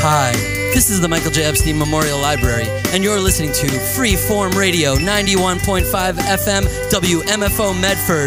Hi, this is the Michael J. Epstein Memorial Library, and you're listening to Freeform Radio 91.5 FM WMFO Medford.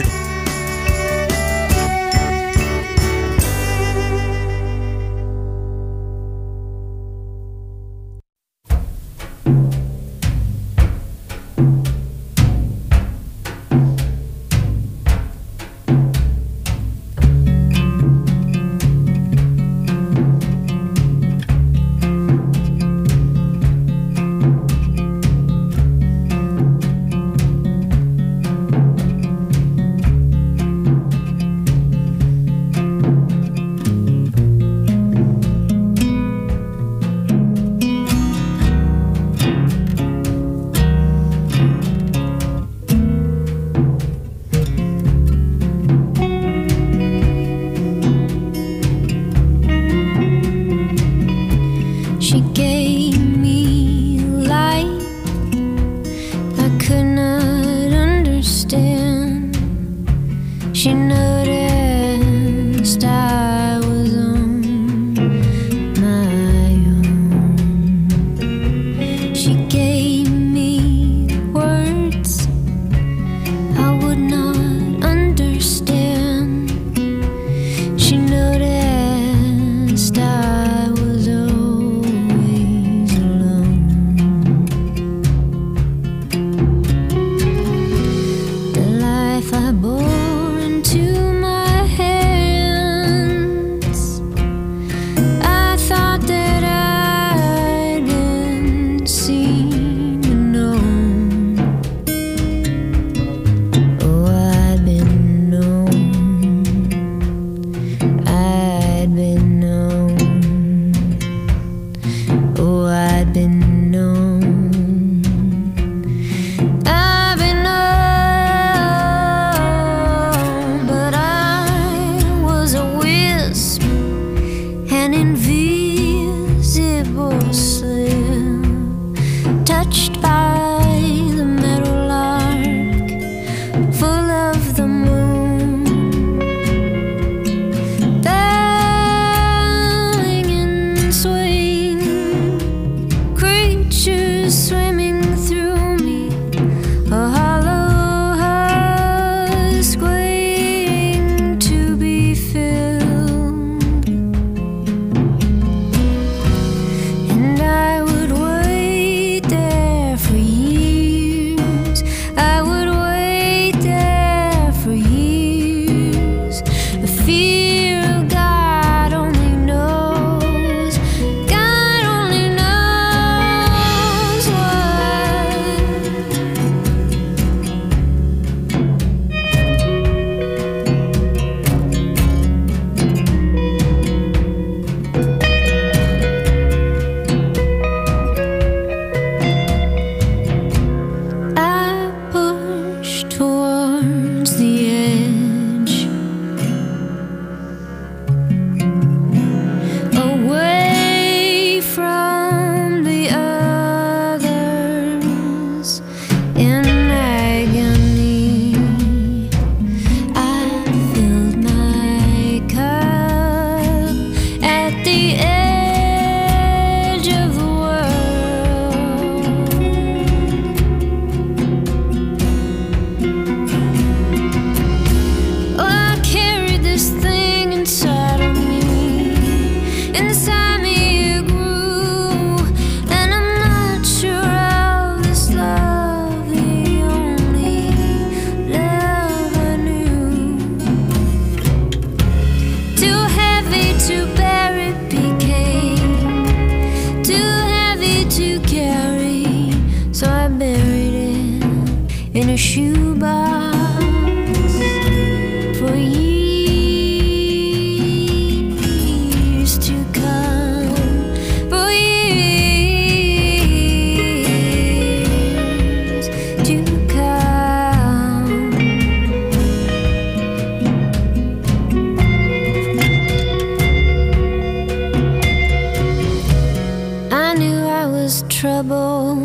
Trouble,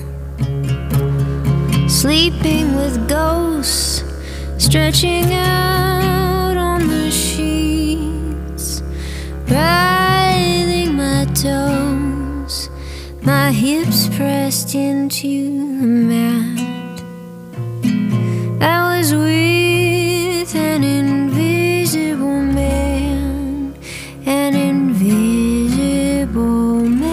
sleeping with ghosts, stretching out on the sheets, writhing my toes. my hips pressed into the mat. I was with an invisible man, an invisible man.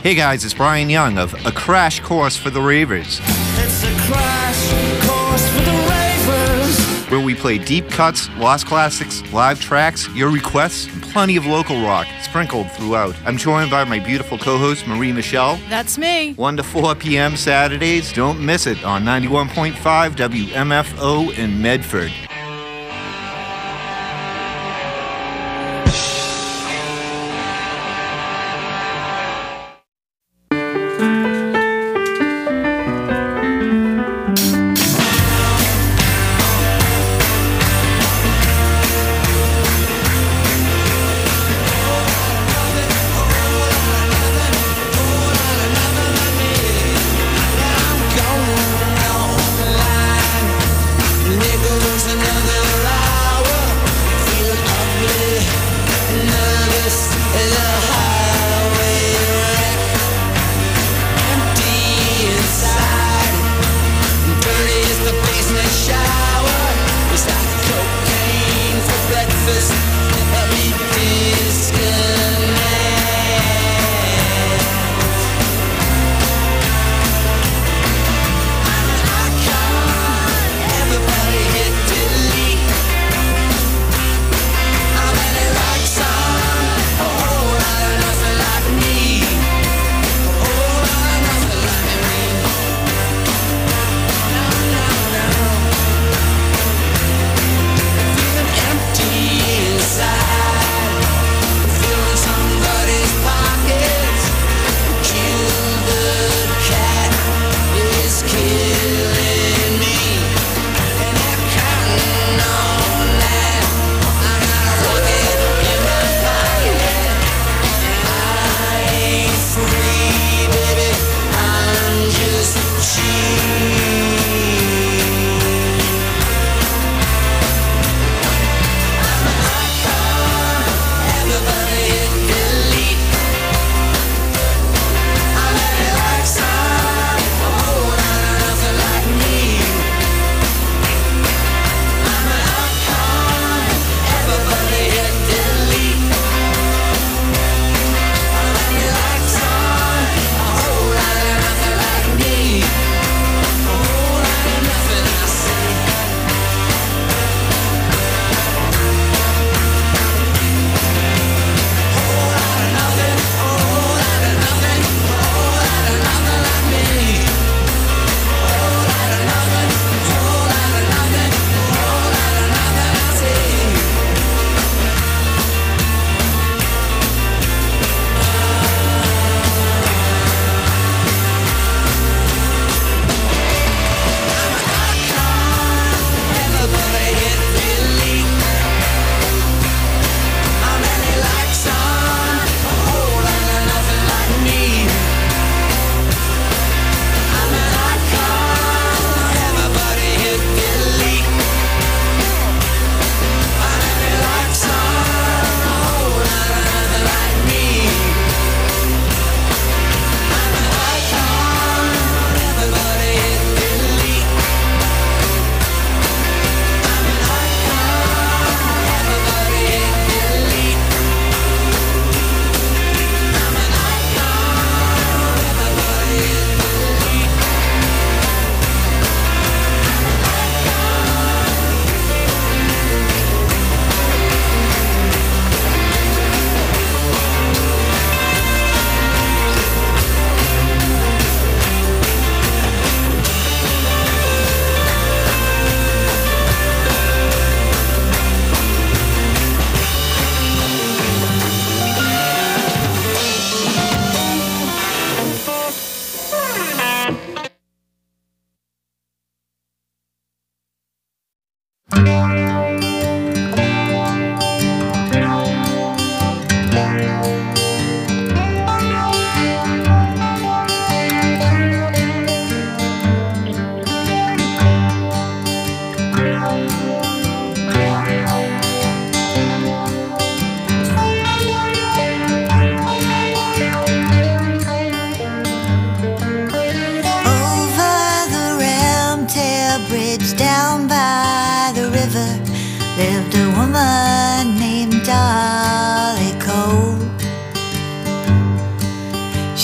Hey guys, it's Brian Young of A Crash Course for the Ravers. It's a crash course for the ravers. Where we play deep cuts, lost classics, live tracks, your requests, and plenty of local rock sprinkled throughout. I'm joined by my beautiful co-host, Marie Michelle. That's me. 1 to 4 p.m. Saturdays. Don't miss it on 91.5 WMFO in Medford.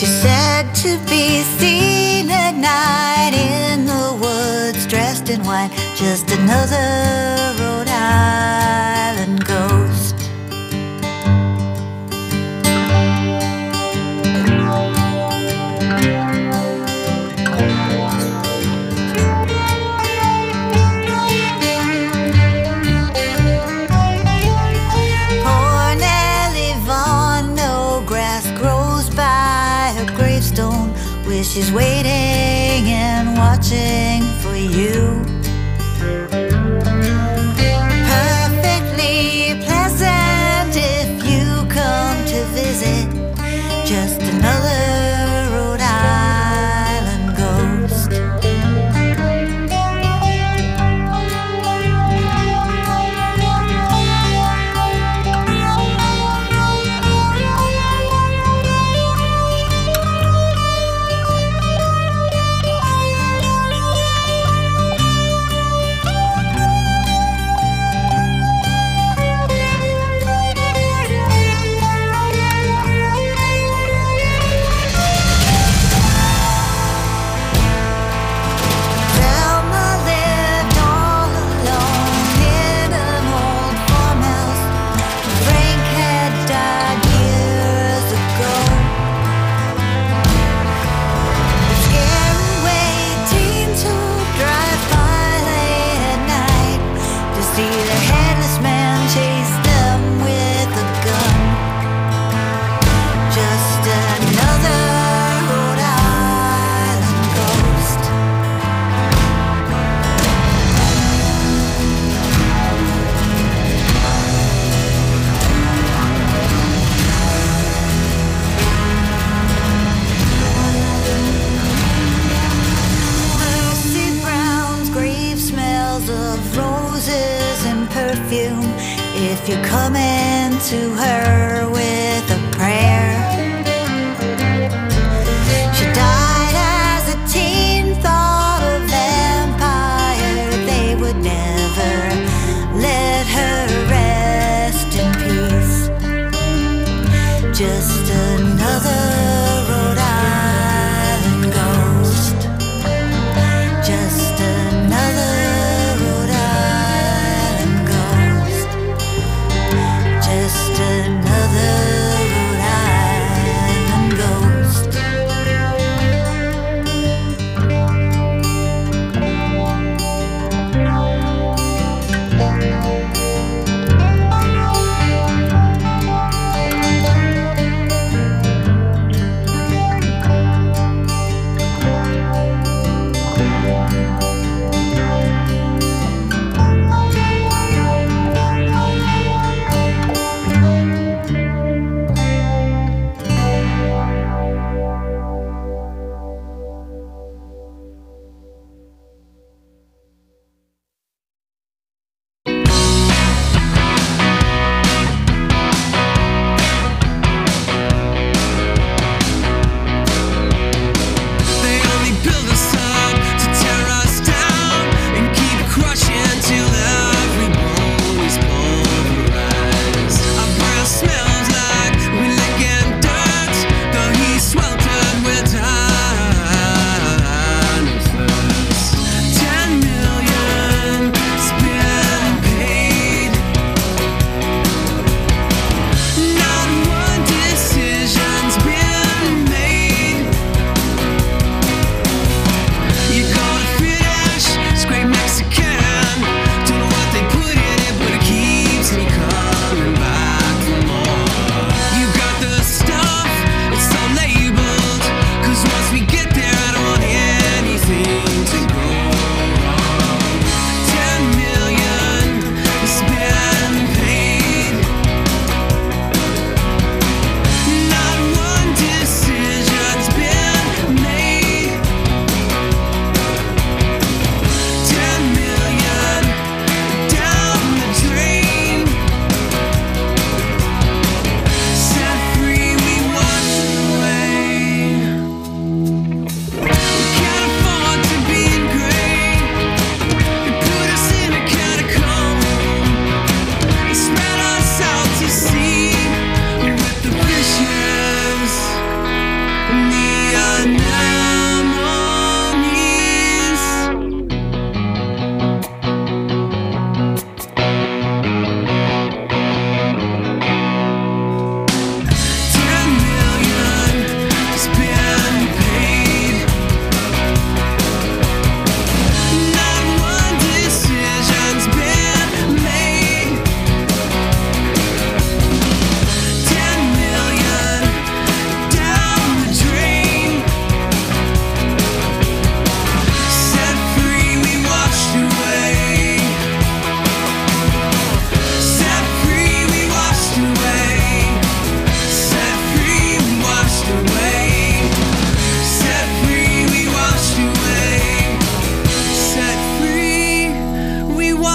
She's said to be seen at night in the woods, dressed in white, just another Rhode Island ghost. Poor Nellie Vaughan, no grass grows by her gravestone, where she's waiting and watching for you. Perfectly pleasant if you come to visit, just another Rhode Island ghost. If you're coming to her with a prayer. She died as a teen, thought a vampire. They would never let her rest in peace. Just another Rhode Island ghost. Just another Rhode Island ghost. Just another Rhode Island ghost.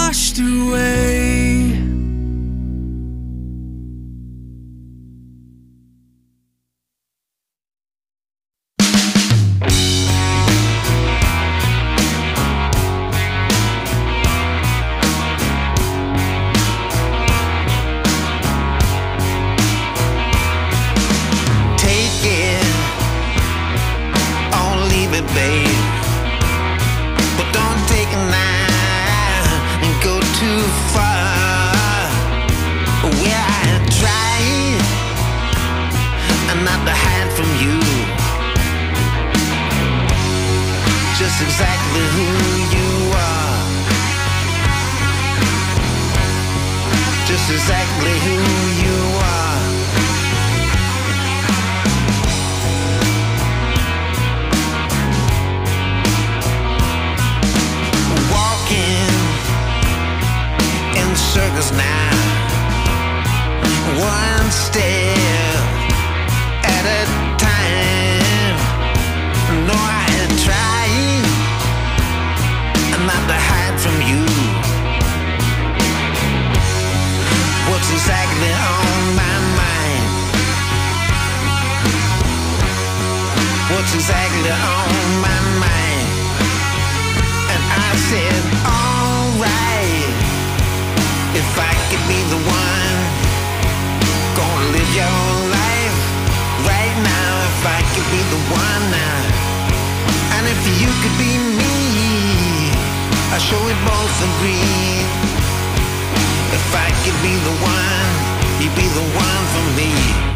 washed away. Babe, but don't take a knife and go too far. Well, I tried not to hide from you, just exactly who you are, just exactly who you are. Circus now, one step at a time. No, I had tried not to hide from you. What's exactly on my mind? What's exactly on my mind? And I said, alright. If I could be the one, gonna live your life right now. If I could be the one now, and if you could be me, I'm sure we both agree. If I could be the one, you'd be the one for me.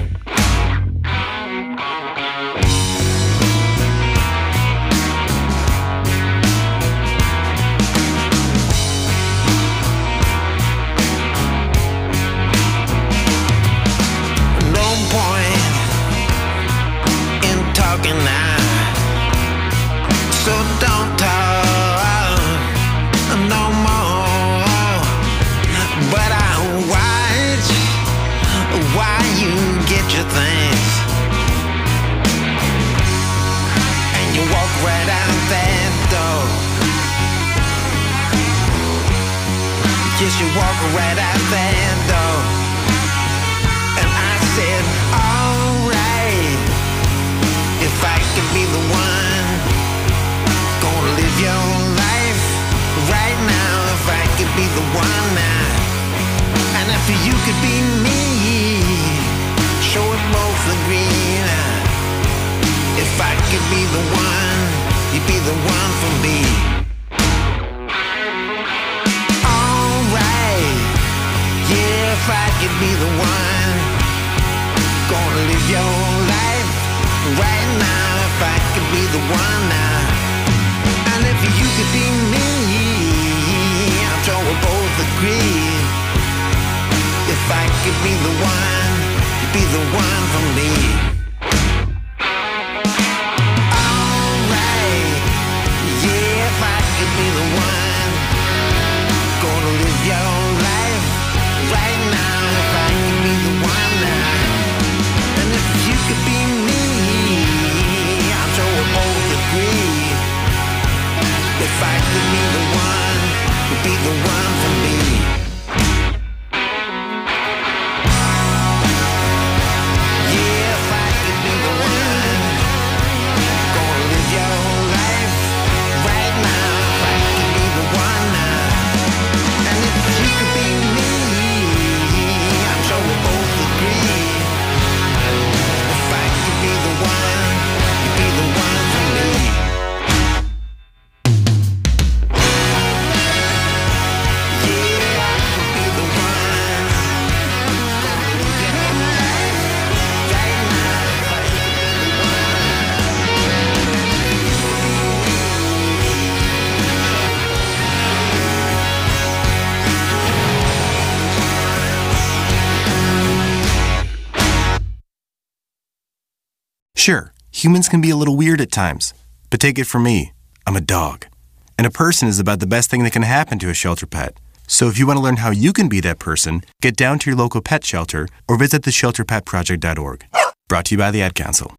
Now, so don't talk no more. But I watch while you get your things, and you walk right out that door. Yes, you walk right out that door. And I said, alright. If I could be the one, gonna live your life right now. If I could be the one now, and if you could be me, sure we both agree now. If I could be the one, you'd be the one for me. Alright, yeah, if I could be the one, gonna live your life right now. If I could be the one now, and if you could be me, I'm sure we'll both agree. If I could be the one, you'd be the one for me. Alright, yeah, if I could be the one, gonna live your life right now. If I could be the one now, and if you could be me, so we'll both agree. If I could be the one, you'd be the one for me. Yeah, if I could be the one, gonna live your life right now. If I could be the one now, and if you could be me, I'm sure we'll both agree. If I could be the one, be the one for me. Yeah, I could be the one. Gonna live your life right now. If I could be the one. Sure, humans can be a little weird at times, but take it from me, I'm a dog. And a person is about the best thing that can happen to a shelter pet. So if you want to learn how you can be that person, get down to your local pet shelter or visit theshelterpetproject.org. Brought to you by the Ad Council.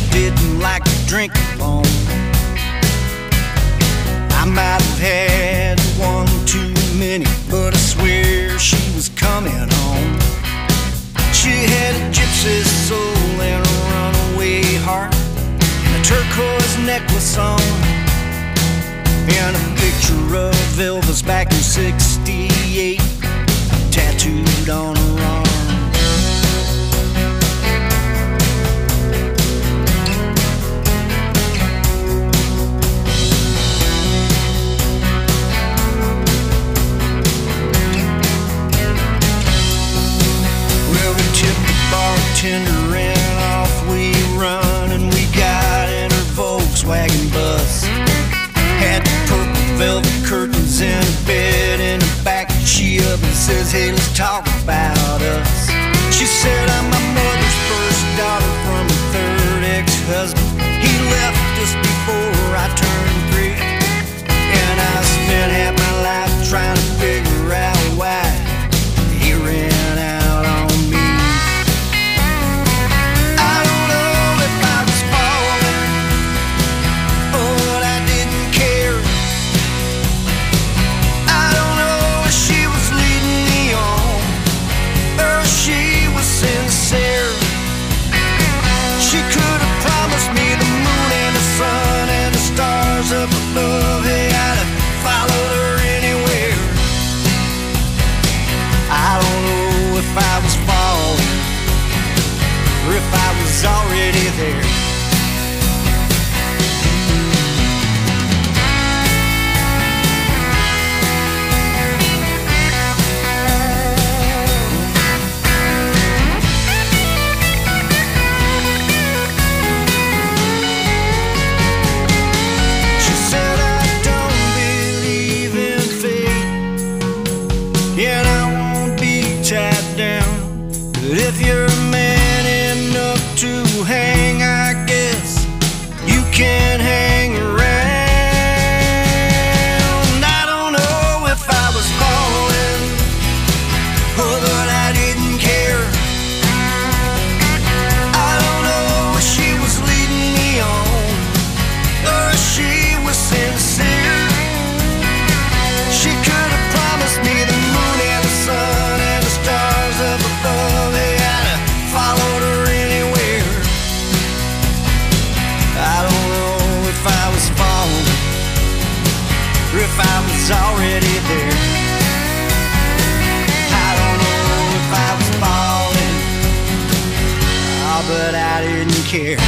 didn't like to drink alone. I might have had one too many, but I swear she was coming home. She had a gypsy soul and a runaway heart, and a turquoise necklace on, and a picture of Elvis back in '68 tattooed on her arm. Bartender and off we run, and we got in her Volkswagen bus. Had purple velvet curtains and a bed in the back. She up and says, hey, let's talk about us. She said, I'm my mother's first daughter from a third ex-husband. He left us before I turned 3, and I spent half my life trying to figure out why he ran out on me. Sincere. She could have promised me the moon and the sun and the stars up above. Hey, I'd have followed her anywhere. I don't know if I was falling or if I was already there. If you're man enough to hang, I guess you can hang around. I don't know if I was falling, but I didn't care. I don't know if she was leading me on, or if she was sincere. She could have promised me the moon and the sun and the stars up above. Followed her anywhere. I don't know if I was falling or if I was already there. I don't know if I was falling, oh, but I didn't care.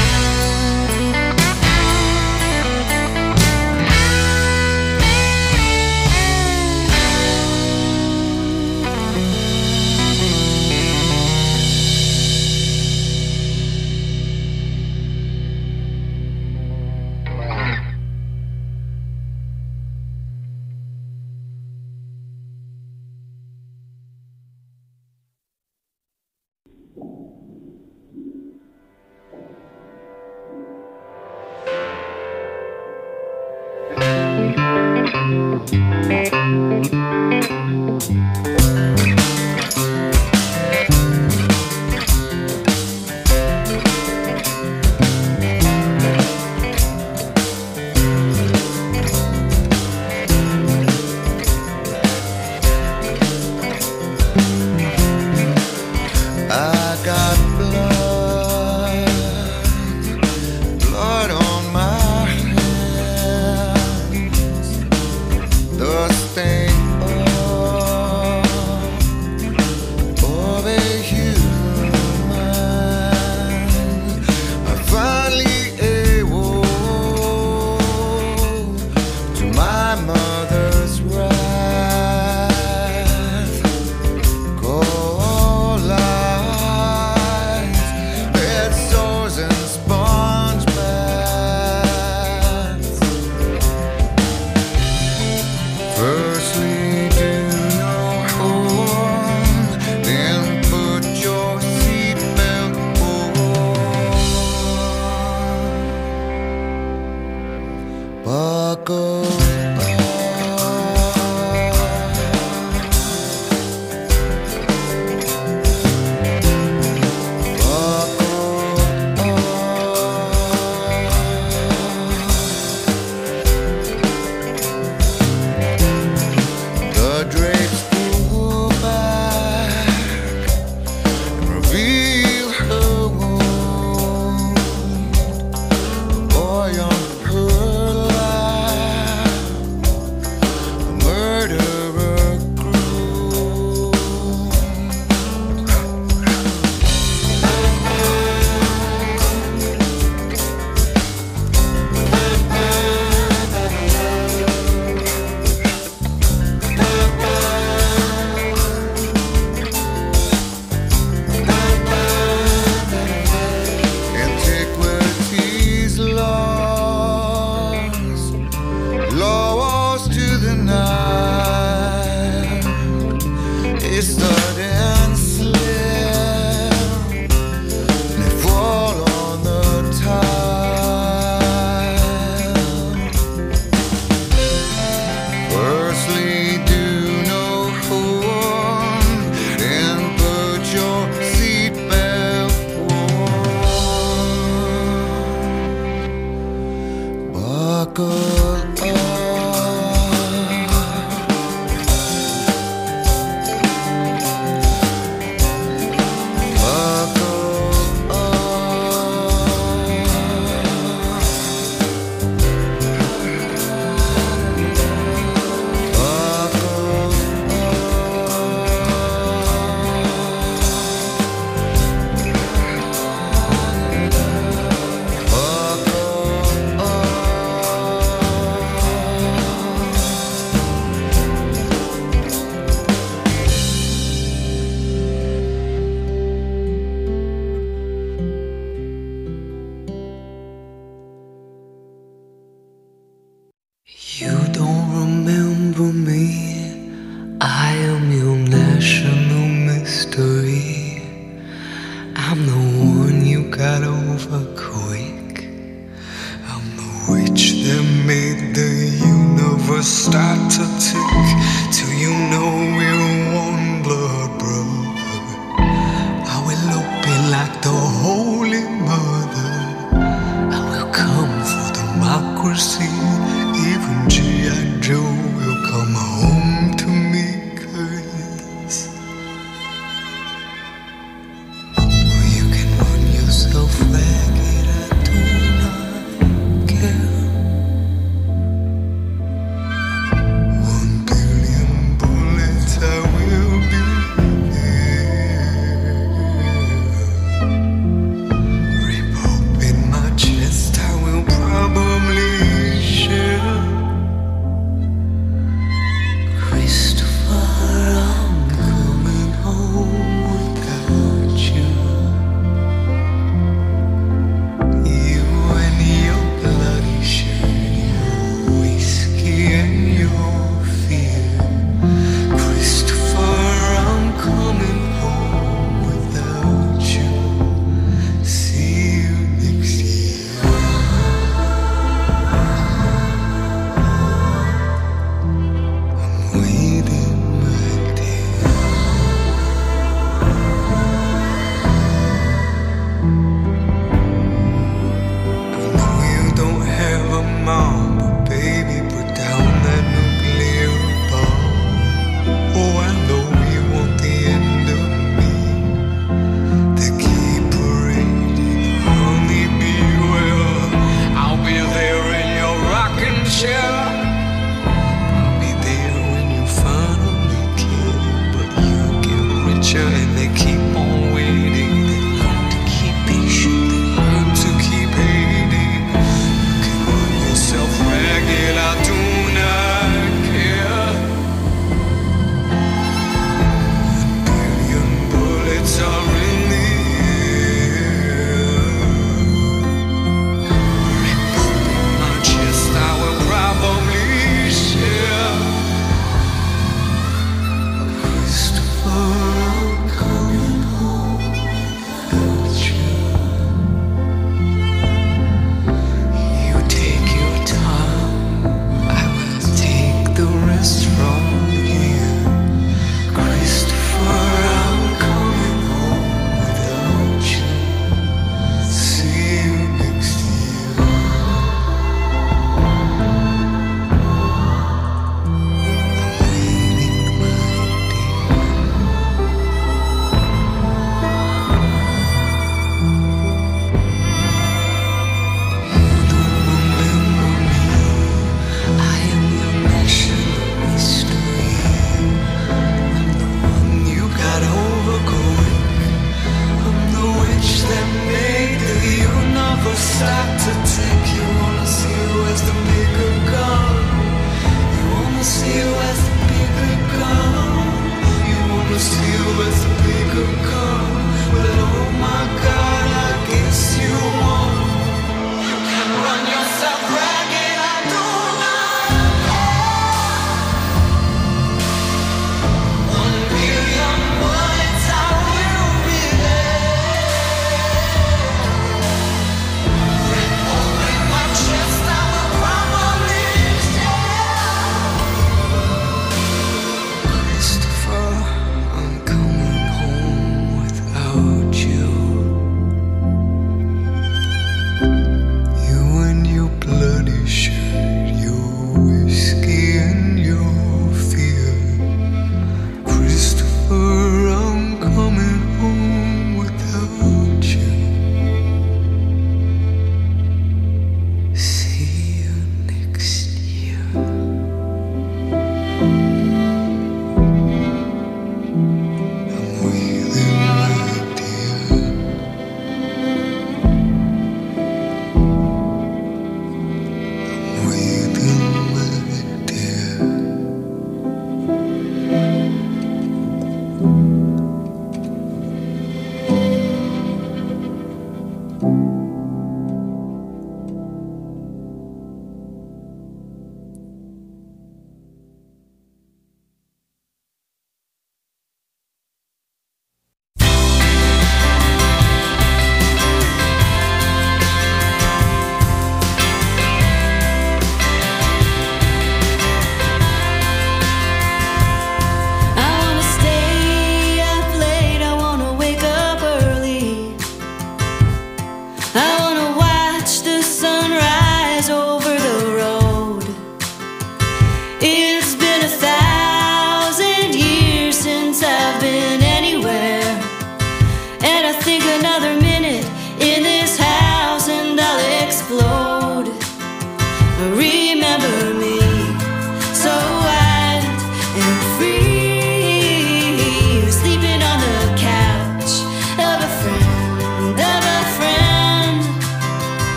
Rip open my chest, I will probably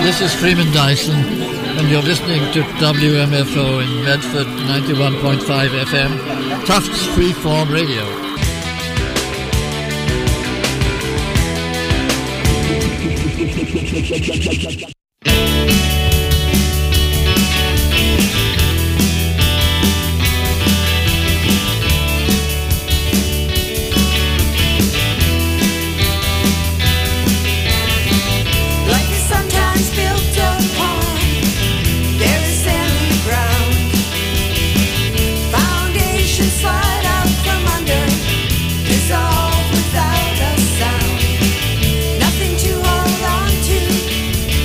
This is Freeman Dyson, and you're listening to WMFO in Medford, 91.5 FM, Tufts Freeform Radio. Dissolve without a sound. Nothing to hold on to.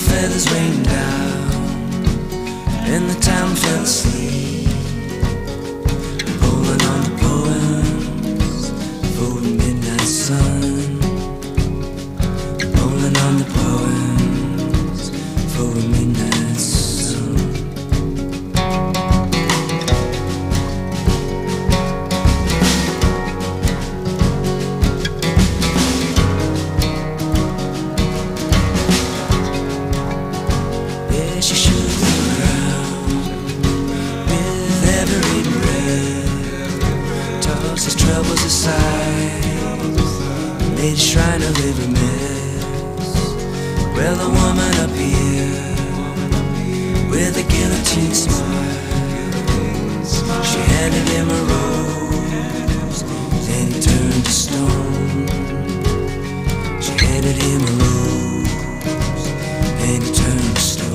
feathers rained down, and the town fell asleep, rolling on the poems for the midnight sun, rolling on the poems for the midnight sun. She shook the ground with every breath, tossed his troubles aside, made a shrine of every mess. Well, a woman up here with a guillotine smile, she handed him a rose, then he turned to stone. She handed him a rose, then he turned to stone.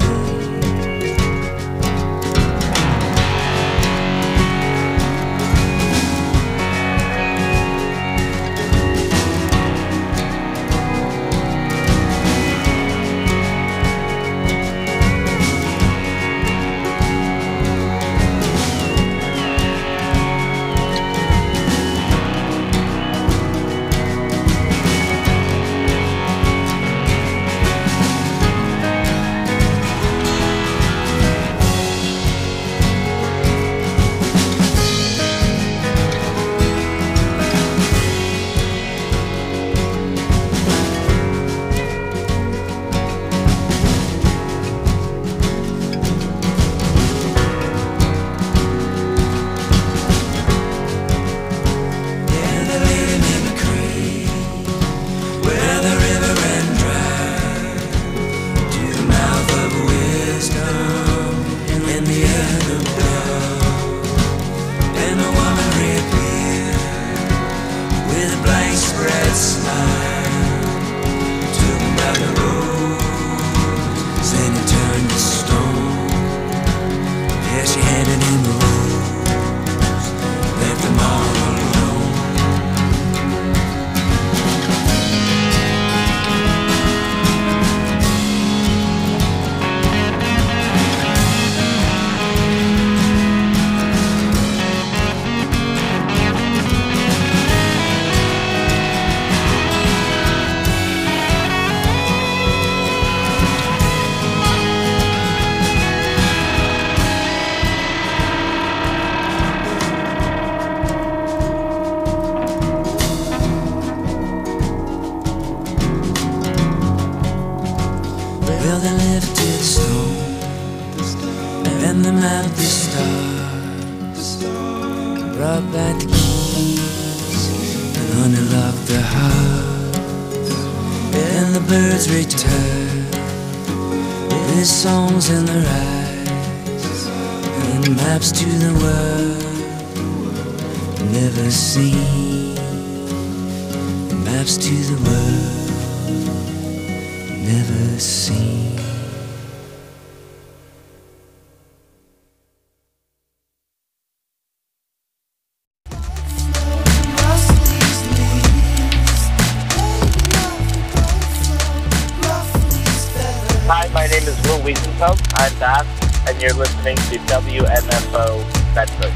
In their eyes, and maps to the world never seen. Maps to the world never seen. Hi, my name is Will Wiesenfeld. I'm Bass, and you're listening to WMFO Bedford.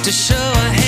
to show a hand.